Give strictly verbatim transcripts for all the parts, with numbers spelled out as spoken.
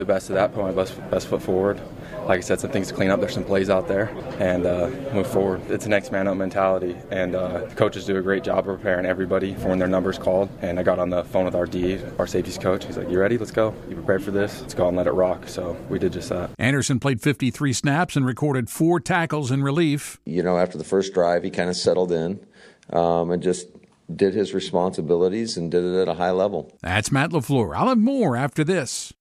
The best of that, put my best, best foot forward. Like I said, some things to clean up. There's some plays out there, and uh, move forward. It's a next man up mentality, and uh, the coaches do a great job of preparing everybody for when their number's called. And I got on the phone with our D, our safeties coach. He's like, "You ready? Let's go. You prepared for this? Let's go and let it rock." So we did just that. Anderson played fifty-three snaps and recorded four tackles in relief. You know, after the first drive, he kind of settled in um, and just did his responsibilities and did it at a high level. That's Matt LaFleur. I'll have more after this.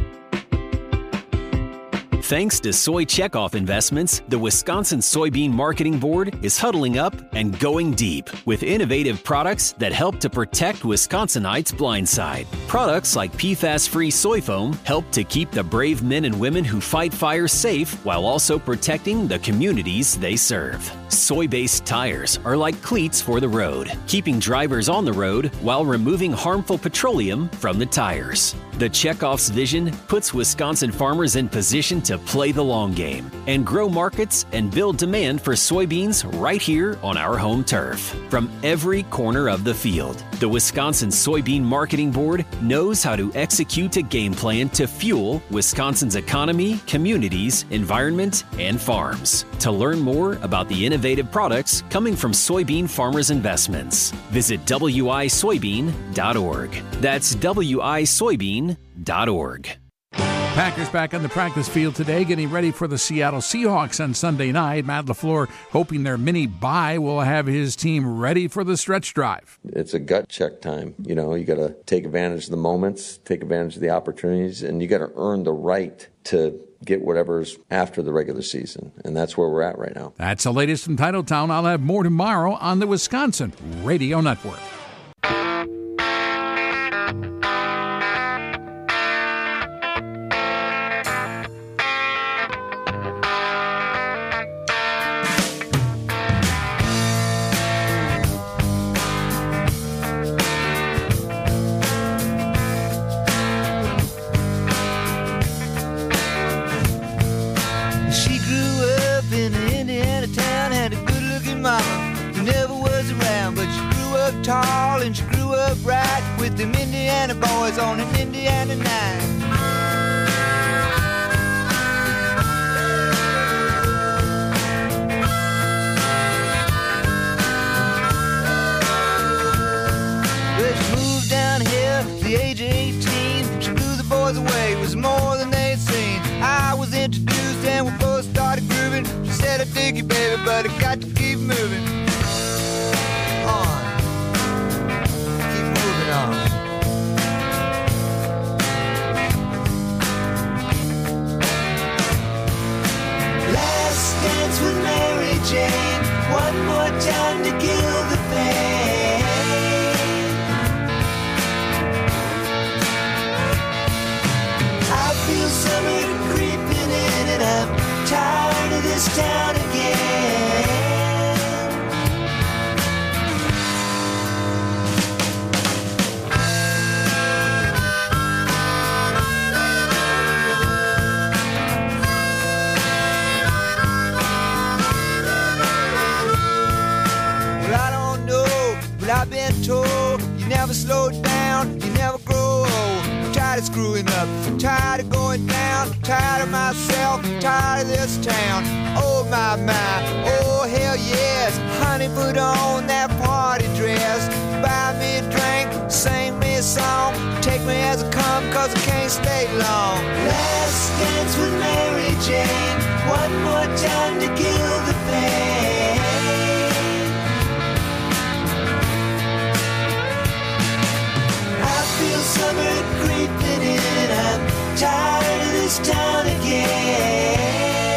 Thanks to Soy Checkoff Investments, the Wisconsin Soybean Marketing Board is huddling up and going deep with innovative products that help to protect Wisconsinites' blind side. Products like P FAS-free soy foam help to keep the brave men and women who fight fires safe while also protecting the communities they serve. Soy-based tires are like cleats for the road, keeping drivers on the road while removing harmful petroleum from the tires. The Checkoff's vision puts Wisconsin farmers in position to play the long game and grow markets and build demand for soybeans right here on our home turf. From every corner of the field, the Wisconsin Soybean Marketing Board knows how to execute a game plan to fuel Wisconsin's economy, communities, environment, and farms. To learn more about the innovative products coming from soybean farmers' investments, visit W I soybean dot org. That's W I soybean dot org. Packers back on the practice field today, getting ready for the Seattle Seahawks on Sunday night. Matt LaFleur hoping their mini bye will have his team ready for the stretch drive. It's a gut check time. You know, you got to take advantage of the moments, take advantage of the opportunities, and you got to earn the right to get whatever's after the regular season. And that's where we're at right now. That's the latest from Titletown. I'll have more tomorrow on the Wisconsin Radio Network. Tall and she grew up right with them Indiana boys on an Indiana night. Well, she moved down here at the age of eighteen. She blew the boys away, it was more than they'd seen. I was introduced and we both started grooving. She said, "I dig you, baby, but I got to keep moving on." Last dance with Mary Jane, one more time to kill the pain. I feel summer creeping in and I'm tired of this town again. I've been told you never slow down, you never grow old. I'm tired of screwing up, I'm tired of going down, I'm tired of myself, I'm tired of this town. Oh my, my, oh hell yes. Honey, put on that party dress, buy me a drink, sing me a song, take me as I come, cause I can't stay long. Last dance with Mary Jane, one more time to kill the pain. Summer creeping in, I'm tired of this town again.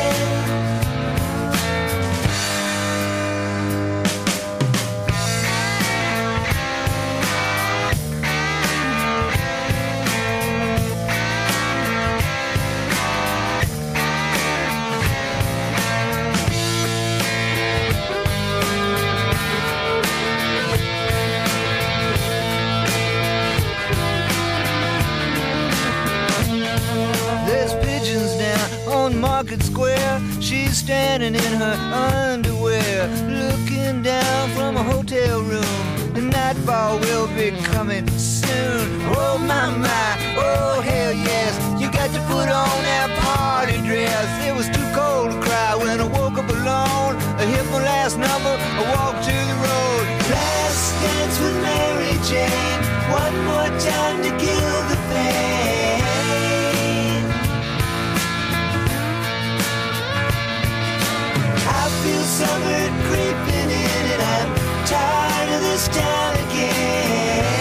Market Square, she's standing in her underwear, looking down from a hotel room. The nightfall will be coming soon. Oh my, my, oh hell yes, you got had to put on that party dress. It was too cold to cry when I woke up alone. I hit my last number, I walked to the road. Last dance with Mary Jane, one more time to kill the pain. I feel summer creeping in and I'm tired of this town again.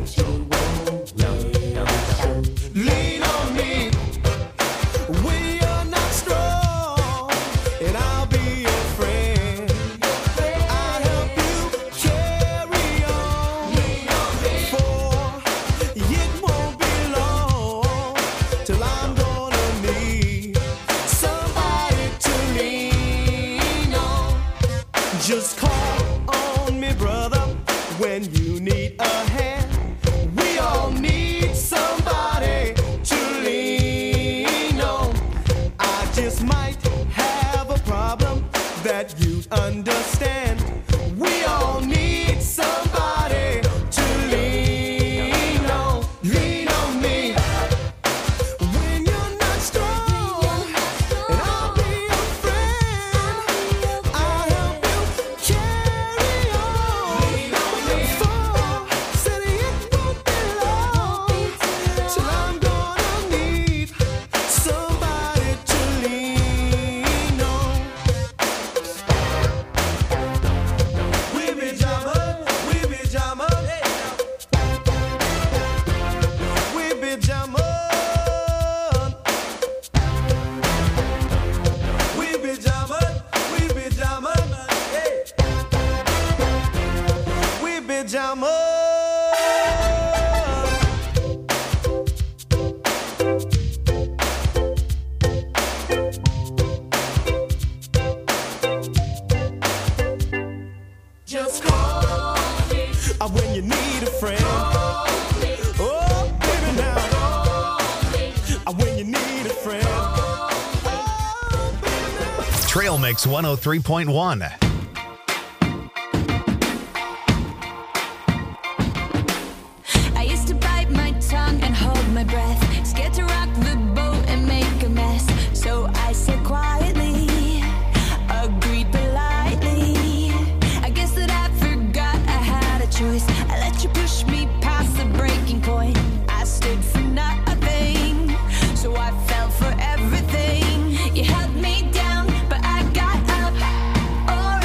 Lean on me. We are Trail Mix one oh three point one. I used to bite my tongue and hold my breath, scared to rock the boat and make a mess. So I said quietly, agreed politely. I guess that I forgot I had a choice. I let you push me past the breaking point. I stood for nothing, so I fell for everything. You held me down, but I got up. All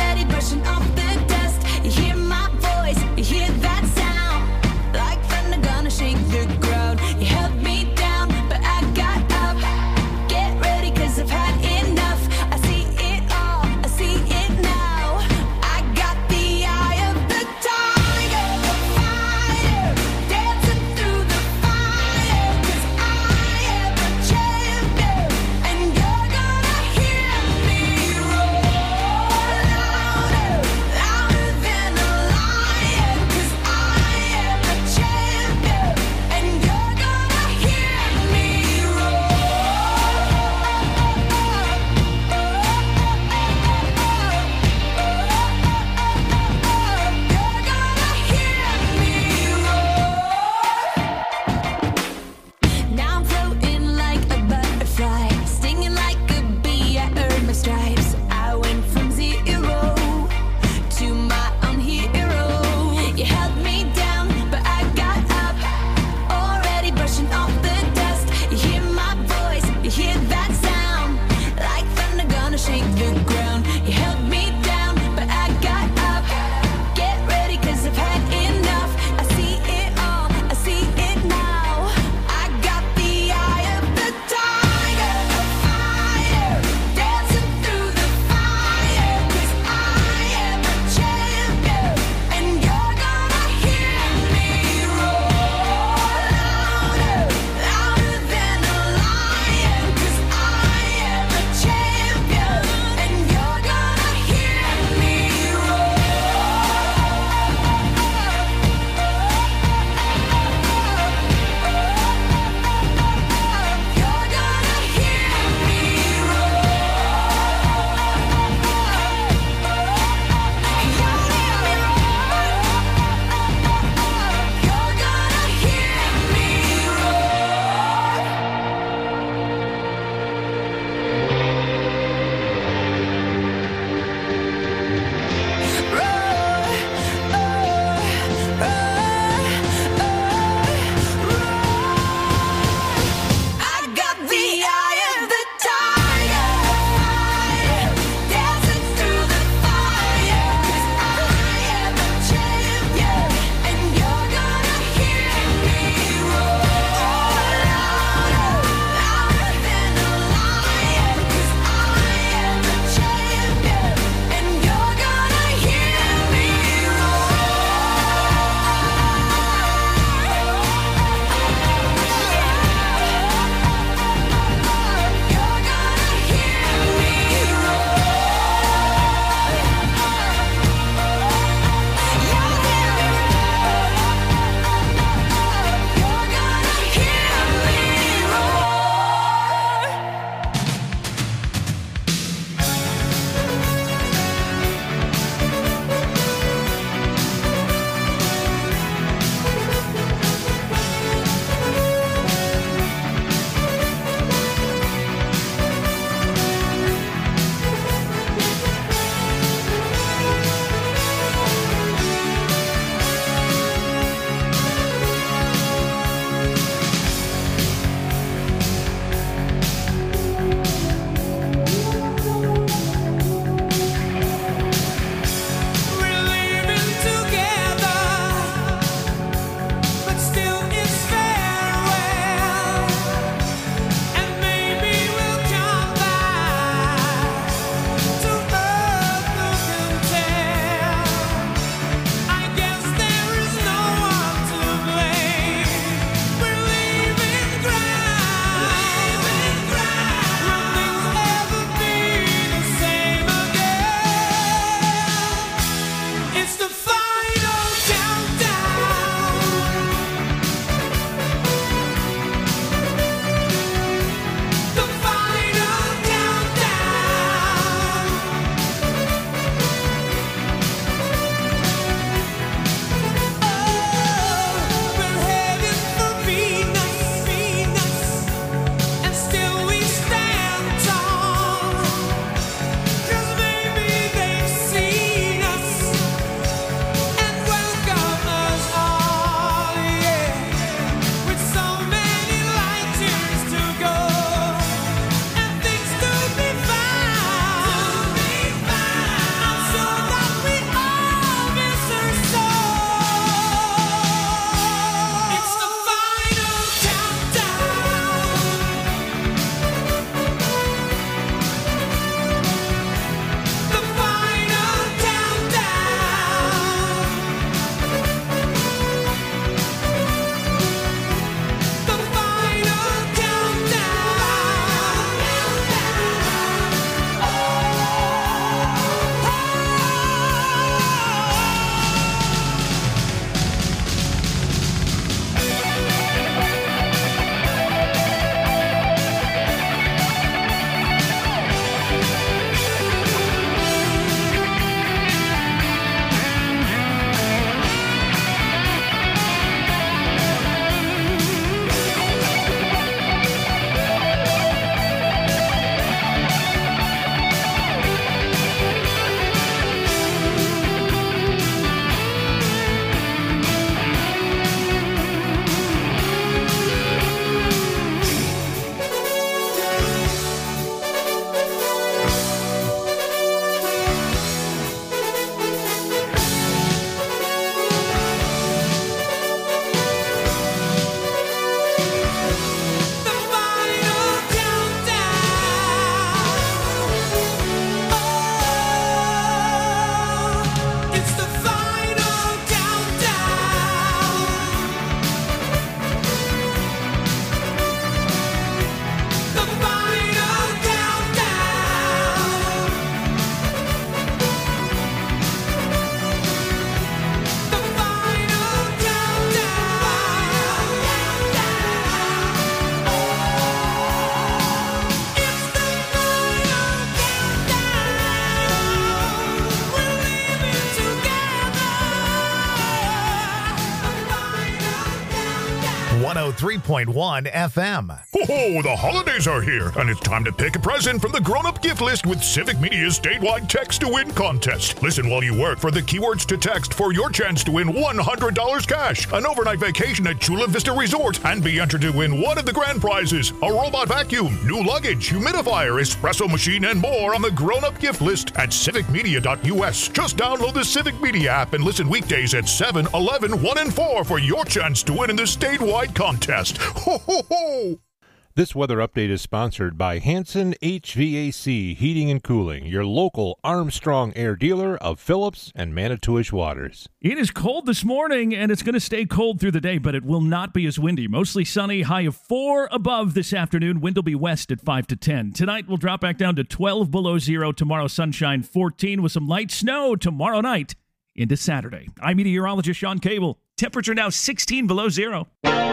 one oh three point one F M. Ho ho, the holidays are here, and it's time to pick a present from the grown-up gift list with Civic Media's statewide Text to Win contest. Listen while you work for the keywords to text for your chance to win one hundred dollars cash, an overnight vacation at Chula Vista Resort, and be entered to win one of the grand prizes, a robot vacuum, new luggage, humidifier, espresso machine, and more on the grown-up gift list at civic media dot U S. Just download the Civic Media app and listen weekdays at seven, eleven, one, and four for your chance to win in the statewide contest. Ho, ho, ho! This weather update is sponsored by Hanson H V A C Heating and Cooling, your local Armstrong Air dealer of Phillips and Manitowish waters. It is cold this morning, and it's going to stay cold through the day, but it will not be as windy. Mostly sunny, high of four above this afternoon. Wind will be west at five to ten. Tonight, we'll drop back down to twelve below zero. Tomorrow, sunshine fourteen with some light snow tomorrow night into Saturday. I'm meteorologist Sean Cable. Temperature now sixteen below zero.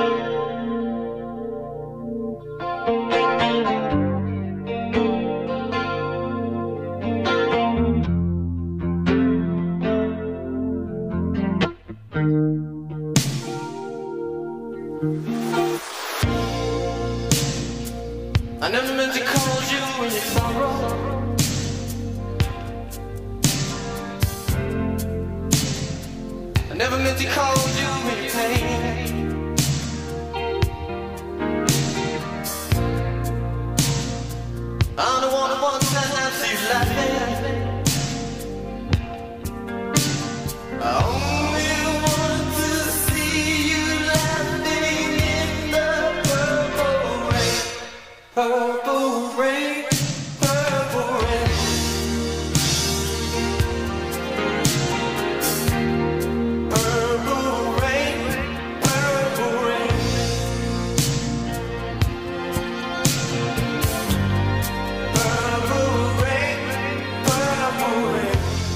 I never meant to call you when you sorrow. I never meant to call you when you pain. I'm the one who wants to have you laughing. I only want to see you laughing in the purple rain. Purple rain, purple rain. Purple rain, purple rain. Purple rain, purple rain.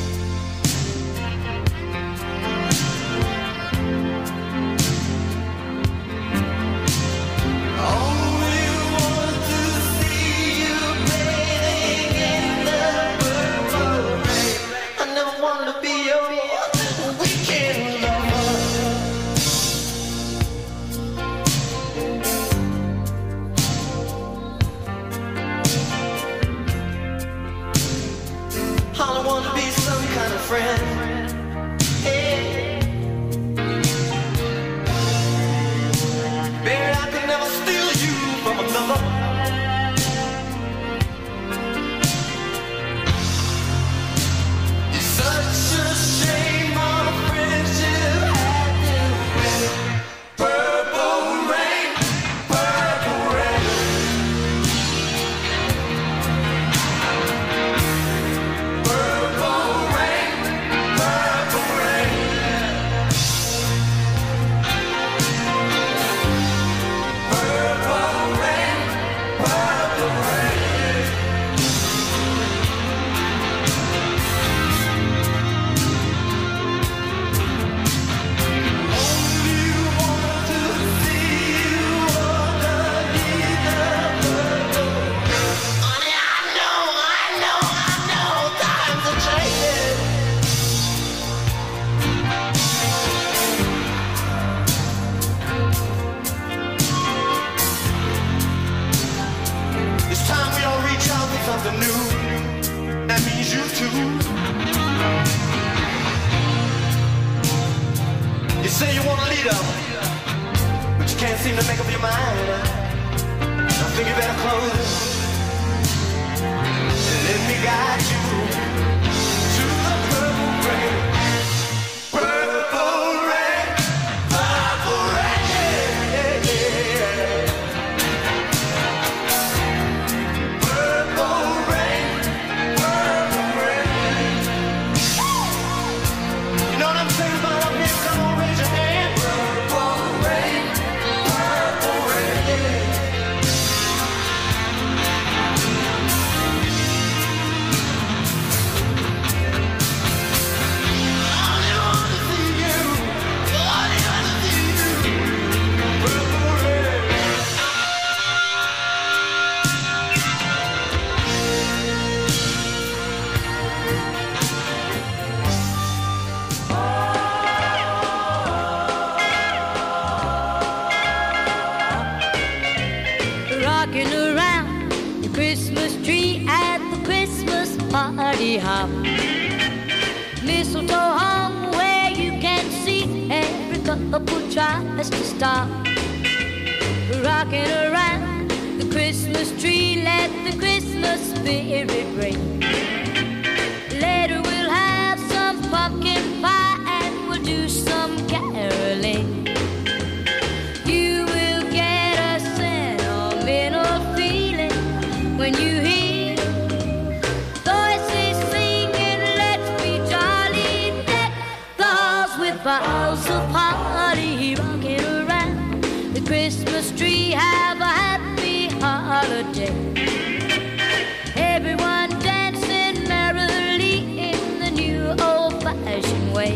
Friend, hey. Baby, I could never steal you from another. It's such a shame our friendship had to end. Purple rain, purple rain. Purple rain. Purple say you want a leader, but you can't seem to make up your mind. I think you better close and let me guide you to the purple rain. Purple rain, purple rain, yeah, yeah. Purple rain, purple rain. You know what I'm saying about up here? Come on, raise your hand. Purple rain, purple rain. Christmas tree at the Christmas party hop. Mistletoe hung where you can see every couple tries to stop. Rocking around the Christmas tree, let the Christmas spirit ring. Later we'll have some pumpkin pie and we'll do some caroling. You will get a sentimental feeling when you hear voices singing, let's be jolly. Deck the halls with boughs of holly, rocking around the Christmas tree. Have a happy holiday. Everyone dancing merrily in the new old-fashioned way.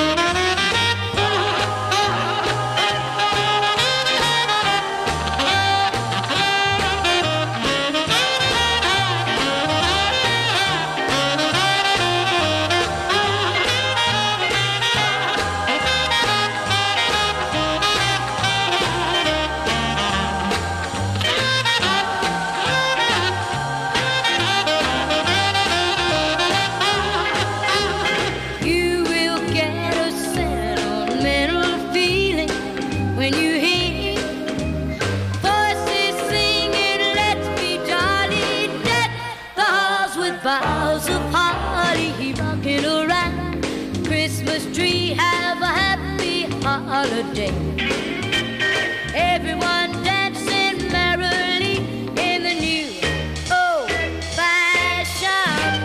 Boughs of holly, rocking around the Christmas tree. Have a happy holiday. Everyone dancing merrily in the new old-fashioned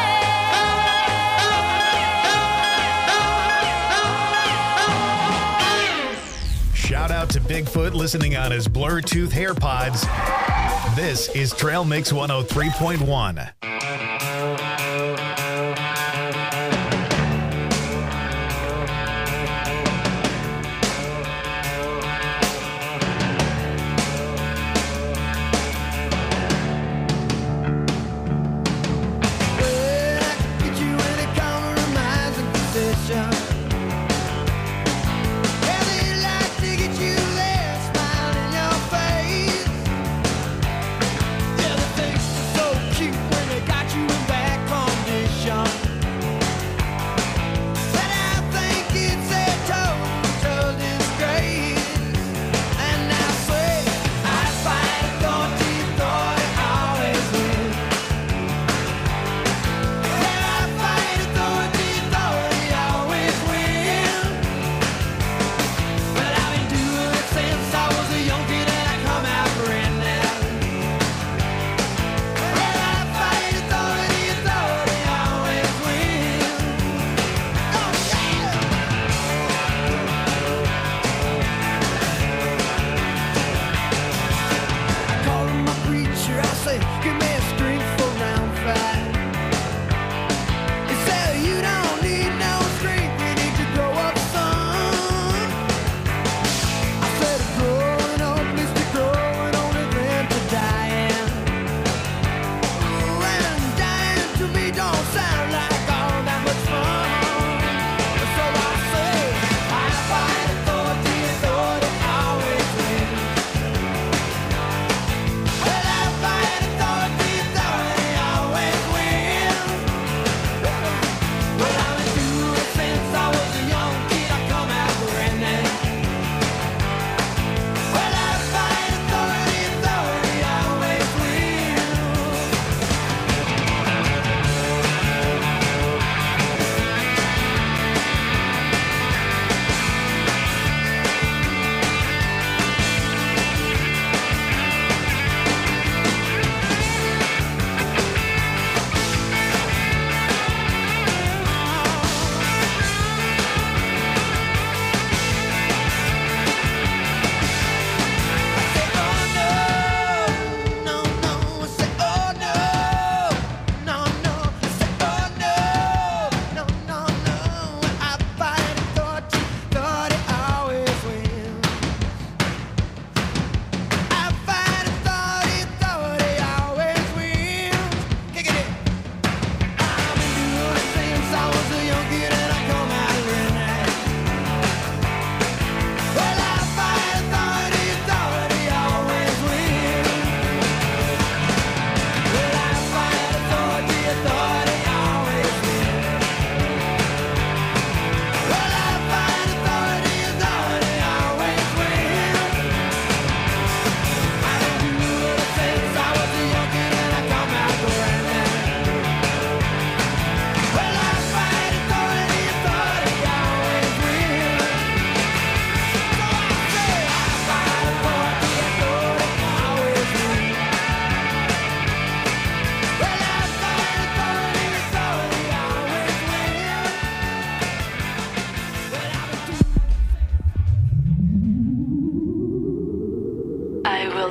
way. Shout out to Bigfoot listening on his Bluetooth AirPods. This is Trail Mix one oh three point one. Cute when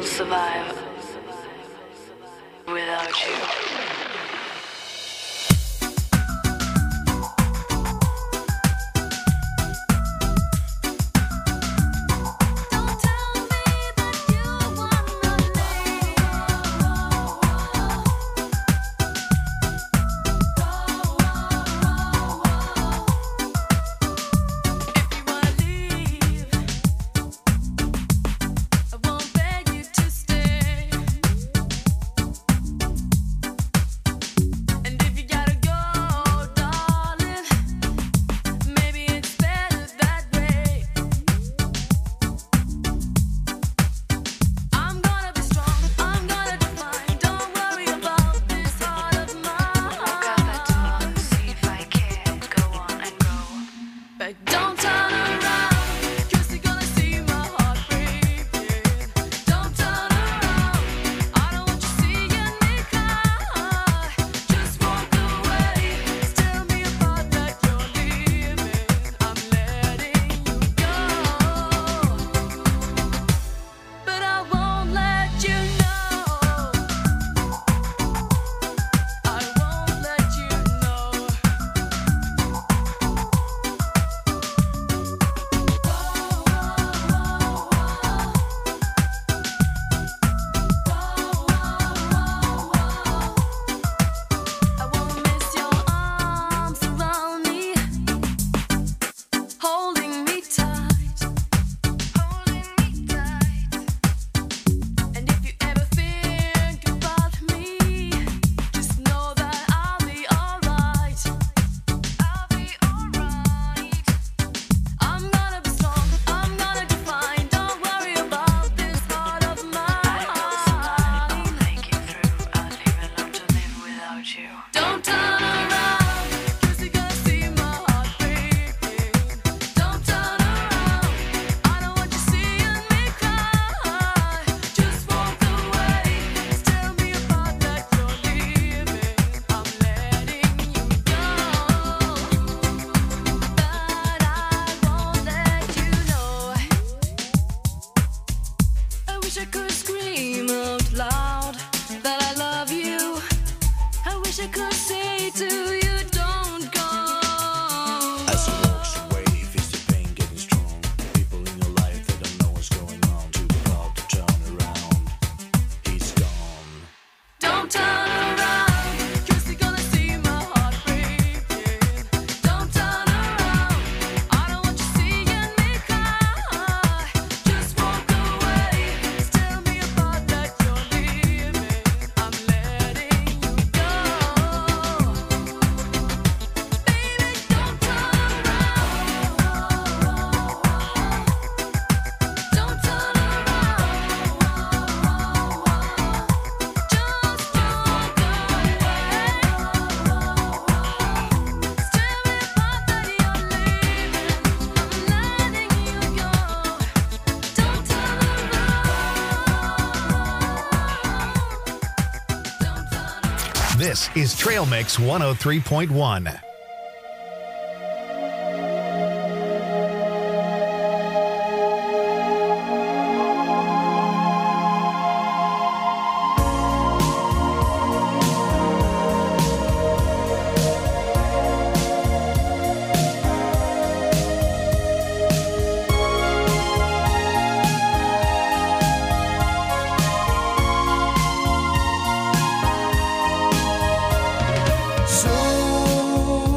survive without you. This is Trail Mix one oh three point one. So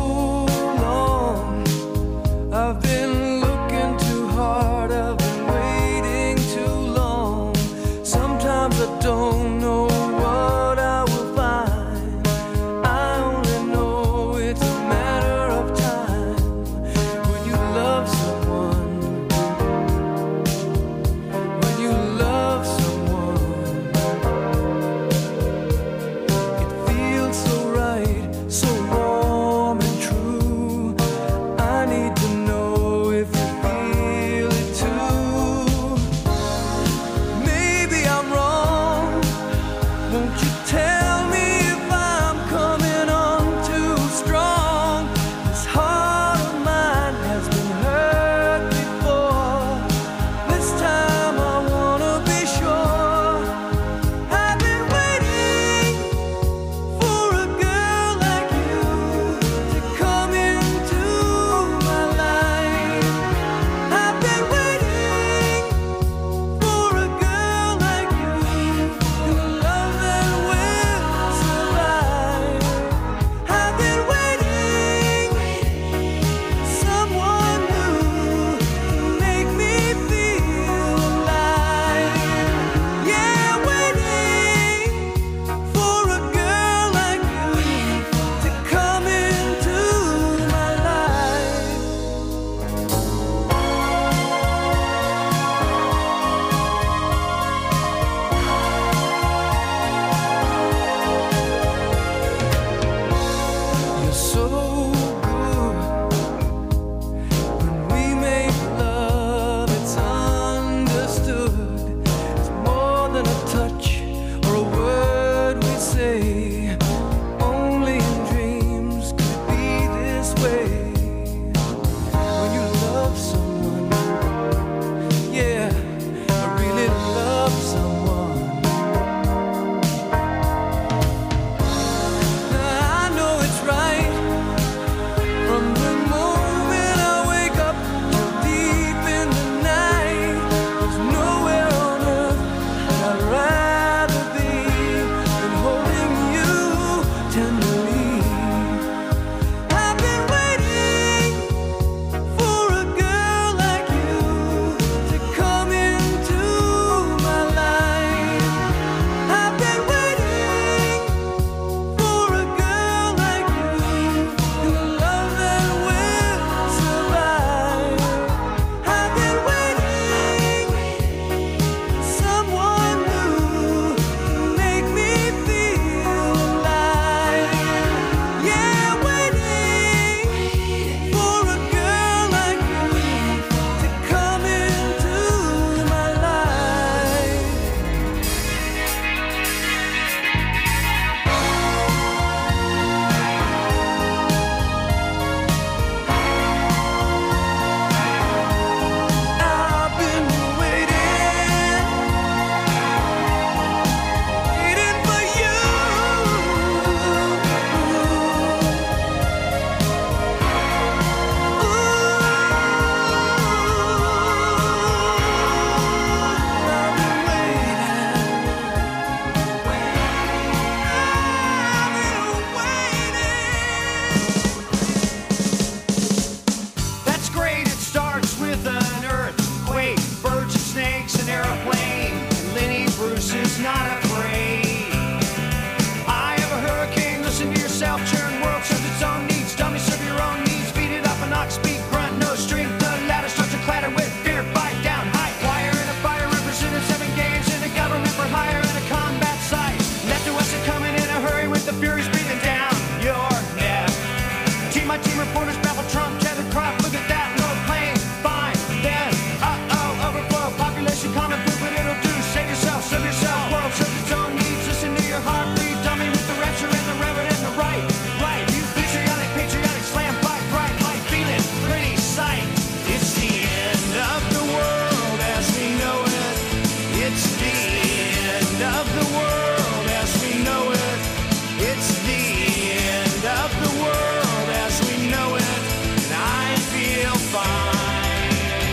is not afraid. I have a hurricane, listen to yourself, churn. World serves its own needs, dummy serve your own needs. Beat it up an ox, beat, grunt, no strength. The ladder starts to clatter with fear, fight down, high wire in a fire, representing seven games in a government for hire in a combat site. Left to west are coming in a hurry with the furies breathing down your neck. Team, my team reporters babble Trump, tethered crop, look at that, no plane, fine, then, uh-oh, overflow, population common food, but it'll do, save yourself, serve yourself, world serves its own needs, listen to your heartbeat, dummy with the rapture and the reverend and the right, right, you patriotic, patriotic, slam, fight, bright, light, feeling, pretty sight. It's the end of the world as we know it, it's the end of the world as we know it, it's the end of the world as we know it, and I feel fine.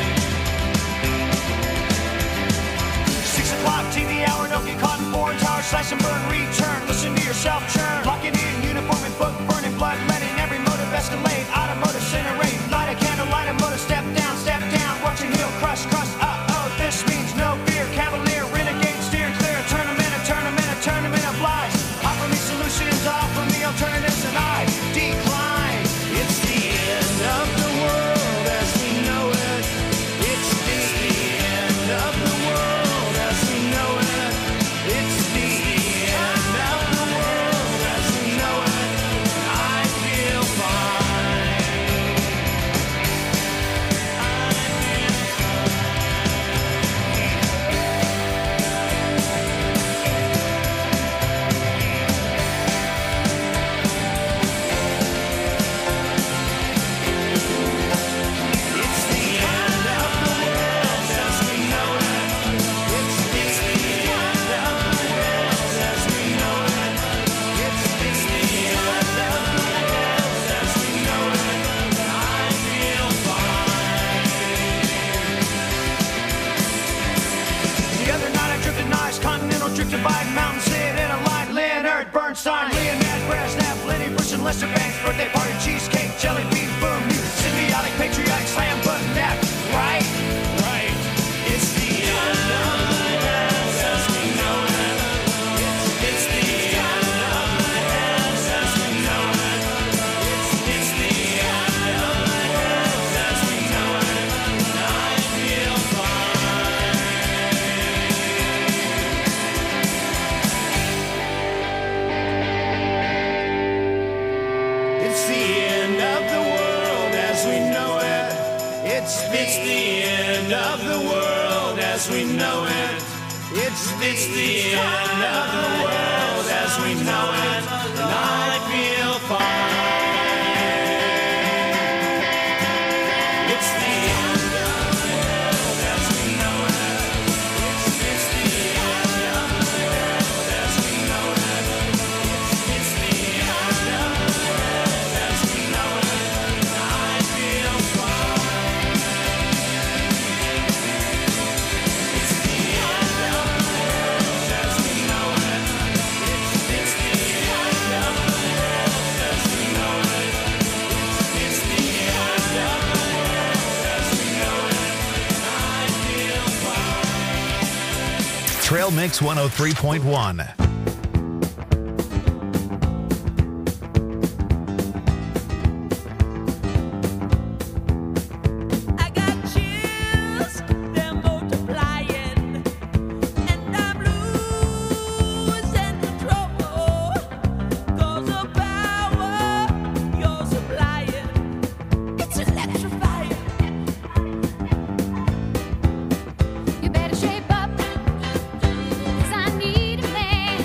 Six o'clock T V hour, don't get caught in foreign tower, slash and burn, return, listen to yourself churn, lock it in, uniform and book, burning blood, letting every motive escalate, automotive incinerate, light a candle, light a motor, step down, step down, watching heel crush, crush, uh-oh, this means no fear, cavalier, renegade, steer clear, a tournament, a tournament, a tournament of lies, offer me solutions, offer me alternatives, and I decline. It's the end of the world as we know it, it's the end of the world as we know it, it's the end of the world as we know it, and I feel fine. It's the end of the world as we know it, it's the end of the world as we know it, it's the end of the world as we know it, and I feel fine. The other night I drifted nice, continental drifted by mountain, sit in a line, Leonard Bernstein, Leonard Brezhnev, Lenny Bruce and Lester Banks, birthday party, cheesecake, jelly bean, boom, you symbiotic, patriotic, slam, button, that, right, right, it's the end of the world as we know it, it's, it's the end of the world as we know it, it's, it's the end of the world as we know it, and I feel fine. It's the end of the world as we know it. It's it's the end of the world as we know it. It's it's the end of the world as we know it. And I feel fine. It's the end of the world as we know it. It's it's the end of the world as we know it. It's it's the end of the world as we know it. And I feel fine. It's the end of the world as we know it. It's it's the end of the world as we know it. It's it's the end of the world as we know it. And I feel fine. Trail Mix one oh three point one. I got chills, they're multiplying, and I'm losing control. 'Cause the power you're supplying, it's electrifying. You better shape up, 'cause I need a man.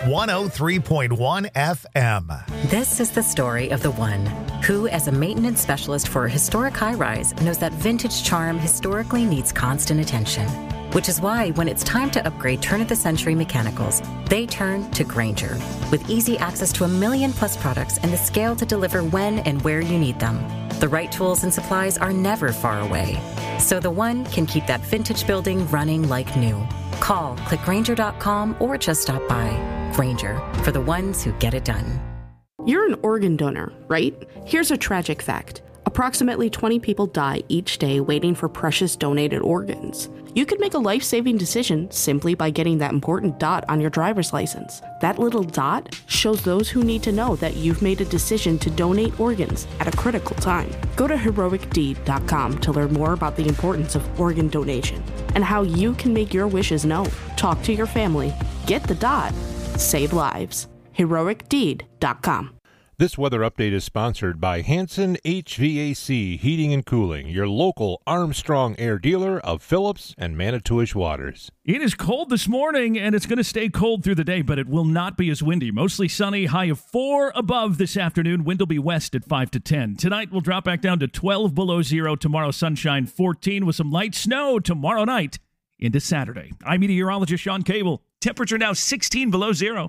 one oh three point one F M. This is the story of the one who, as a maintenance specialist for a historic high-rise, knows that vintage charm historically needs constant attention. Which is why when it's time to upgrade turn-of-the-century mechanicals, they turn to Grainger. With easy access to a million plus products and the scale to deliver when and where you need them. The right tools and supplies are never far away. So the one can keep that vintage building running like new. Call, click Grainger dot com, or just stop by. Grainger, for the ones who get it done. You're an organ donor, right? Here's a tragic fact. Approximately twenty people die each day waiting for precious donated organs. You could make a life-saving decision simply by getting that important dot on your driver's license. That little dot shows those who need to know that you've made a decision to donate organs at a critical time. Go to heroic deed dot com to learn more about the importance of organ donation and how you can make your wishes known. Talk to your family. Get the dot. Save lives. heroic deed dot com. This weather update is sponsored by Hanson H V A C Heating and Cooling, your local Armstrong Air dealer of Phillips and Manitowish Waters. It is cold this morning, and it's going to stay cold through the day, but it will not be as windy. Mostly sunny, high of four above this afternoon. Wind will be west at five to ten. Tonight, we'll drop back down to twelve below zero. Tomorrow, sunshine fourteen with some light snow tomorrow night into Saturday. I'm meteorologist Sean Cable. Temperature now sixteen below zero.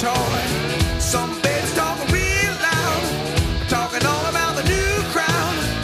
Some babies talking real loud, talking all about the new crown.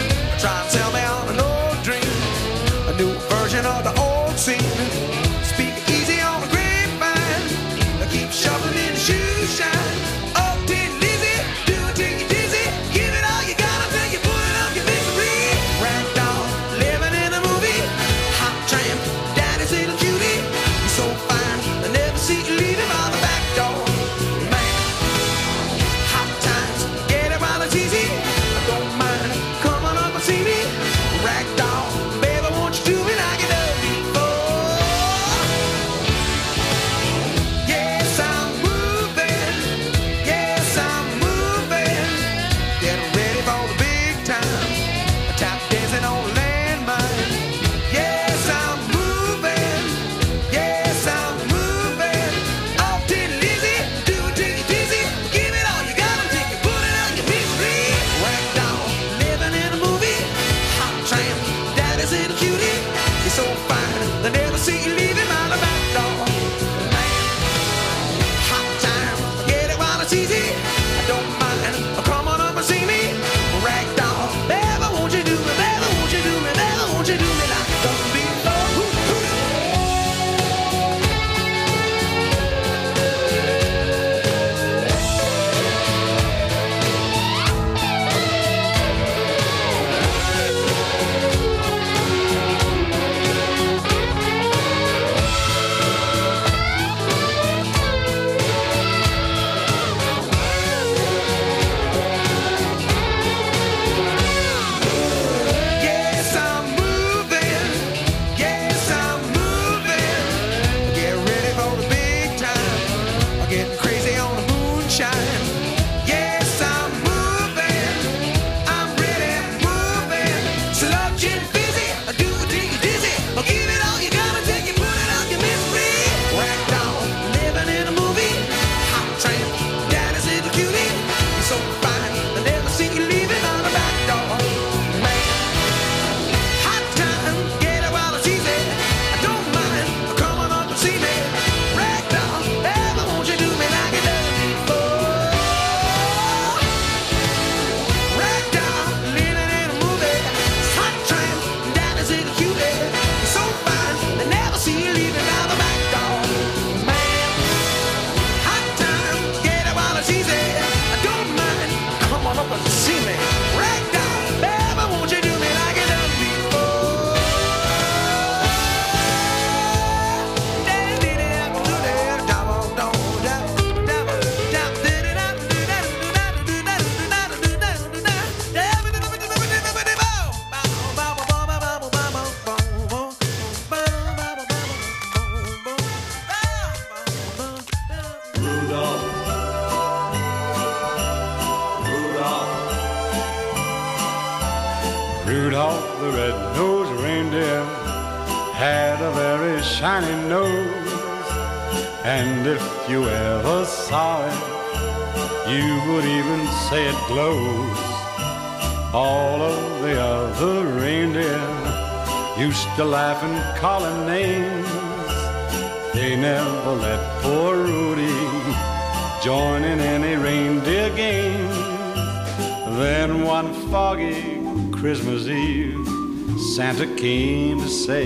Rudolph the red-nosed reindeer had a very shiny nose, and if you ever saw it, you would even say it glows. All of the other reindeer used to laugh and call him names. They never let poor Rudy join in any reindeer games. Then one foggy Christmas Eve, Santa came to say,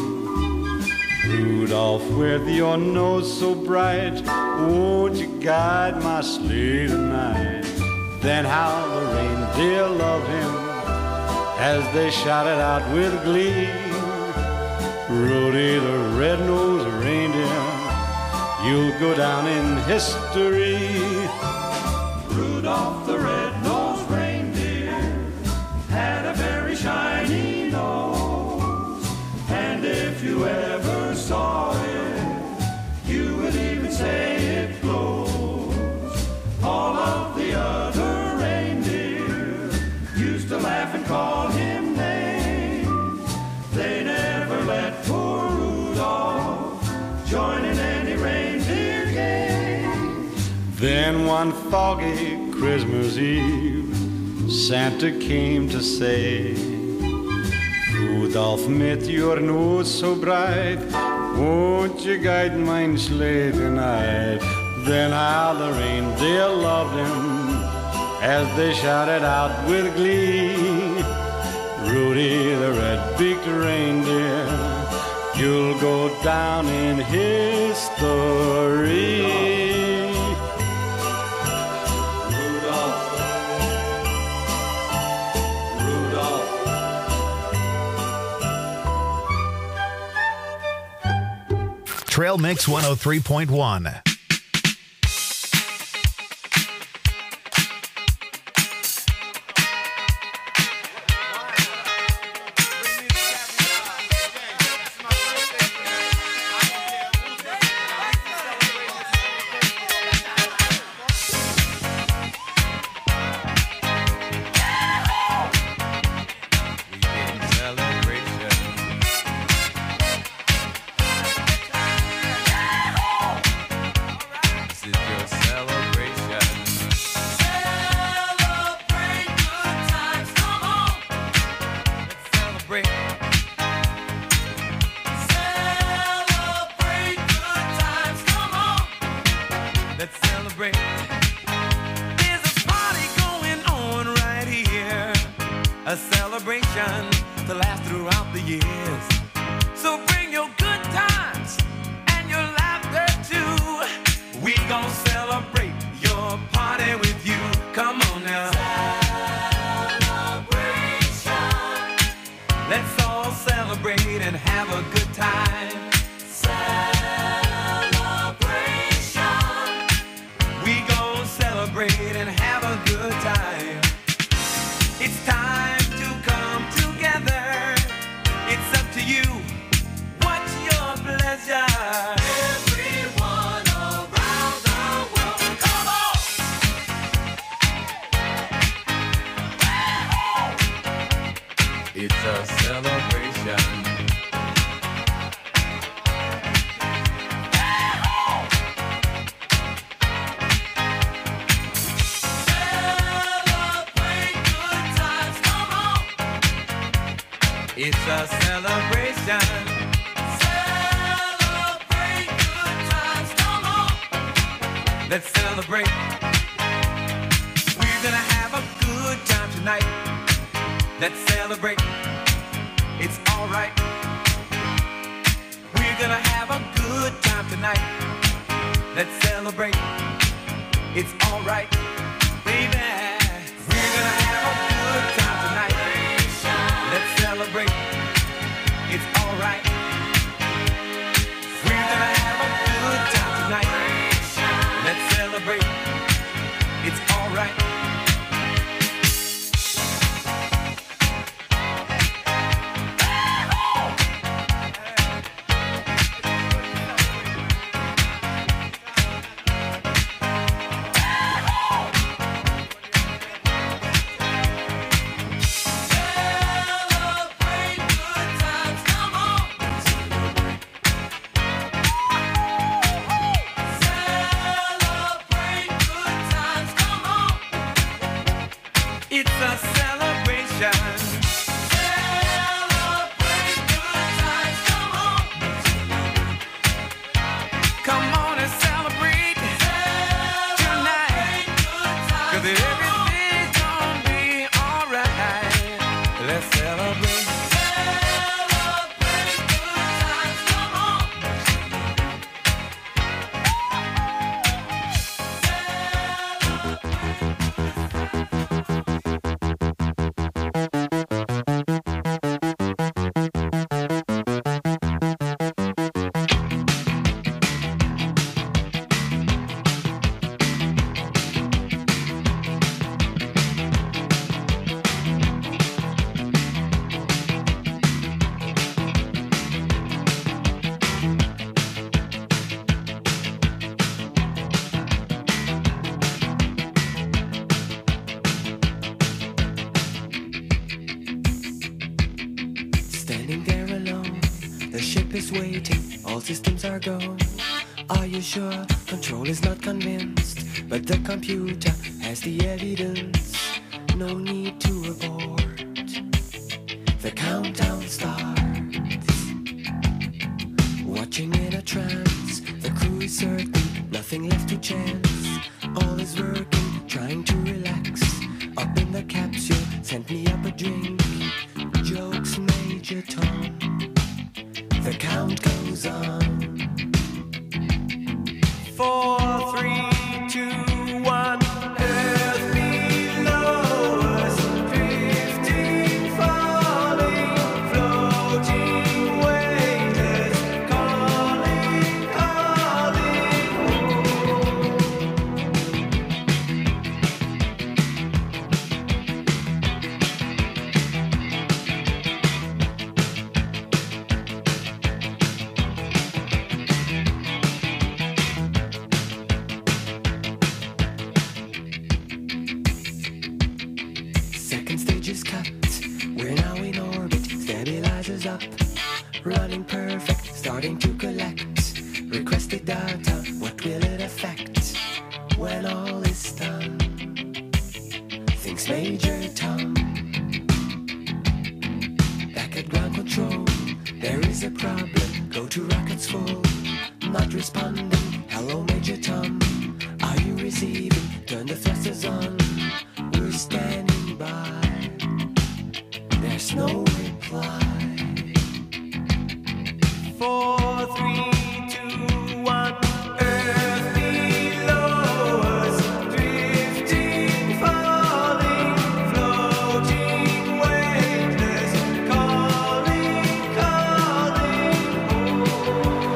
Rudolph, with your nose so bright, won't you guide my sleigh tonight? Then how the reindeer loved him as they shouted out with glee, Rudy the red-nosed reindeer, you'll go down in history. Rudolph the red-nosed reindeer had a very shiny nose, and if you ever saw it, you would even say it glows. All of the other reindeer used to laugh and call him names. They never let poor Rudolph join in any reindeer games. Then one foggy Christmas Eve, Santa came to say, Rudolph, with your nose so bright, won't you guide my sleigh tonight? Then how the reindeer loved him as they shouted out with glee, Rudy the red-beaked reindeer, you'll go down in history. Trail Mix one oh three point one. It's a celebration. Celebrate good times, come on. Come on and celebrate, celebrate tonight. Cause everything's gonna be alright. Let's celebrate. Celebrate good times, come on. Standing there alone, the ship is waiting, all systems are go. Are you sure? Control is not convinced, but the computer has the evidence. No need to abort. The countdown starts. Watching in a trance, the crew is certain, nothing left to chance. All is working, trying to relax. Up in the capsule, sent me up a drink. Jokes, Major Tom. The count goes on. Four, three, two, one. Earth below us, drifting, falling, floating, weightless, calling, calling home. Second stage is cut. We're now in orbit. Stabilizers up. Running perfect. Starting to collect. Requested data. What will it affect when all is done? Thinks Major Tom. Back at ground control. There is a problem. Go to rockets full. Not responding. Hello, Major Tom. Are you receiving? Turn the thrusters on. We're standing by. There's no reply. Four, three, two, one. Earth below us, drifting, falling, floating, weightless, calling, calling home.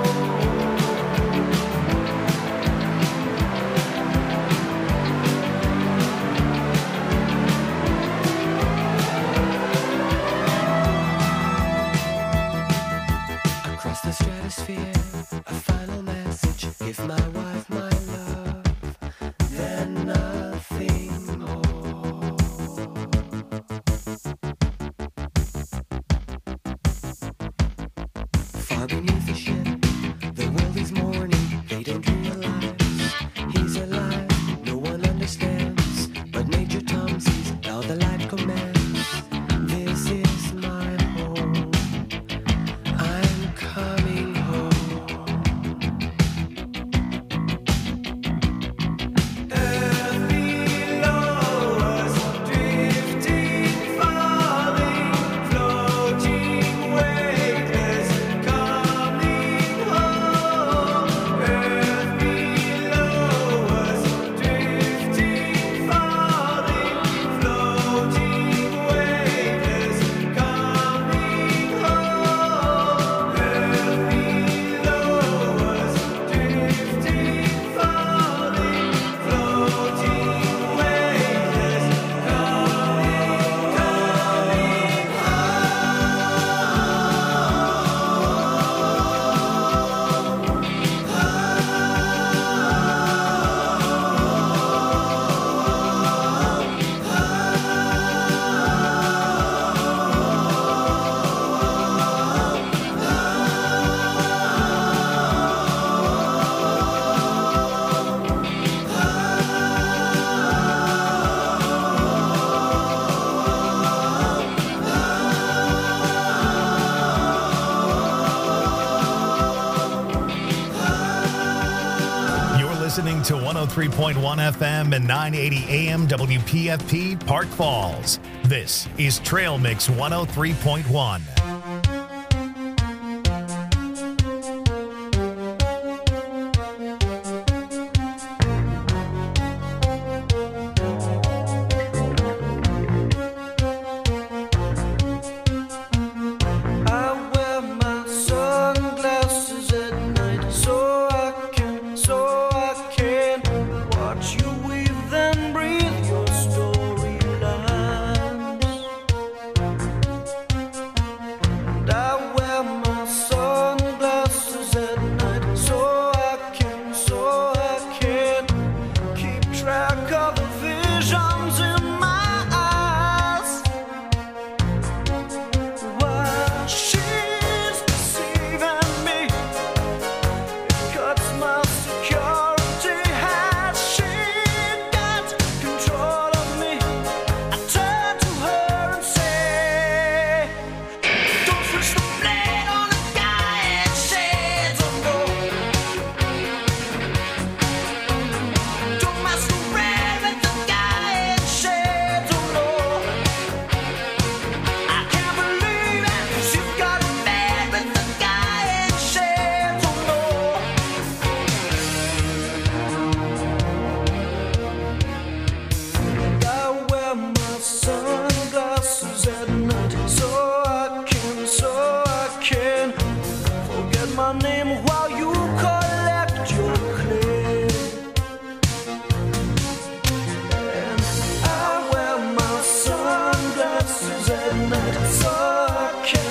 three point one F M and nine eighty A M W P F P, Park Falls. This is Trail Mix one oh three point one.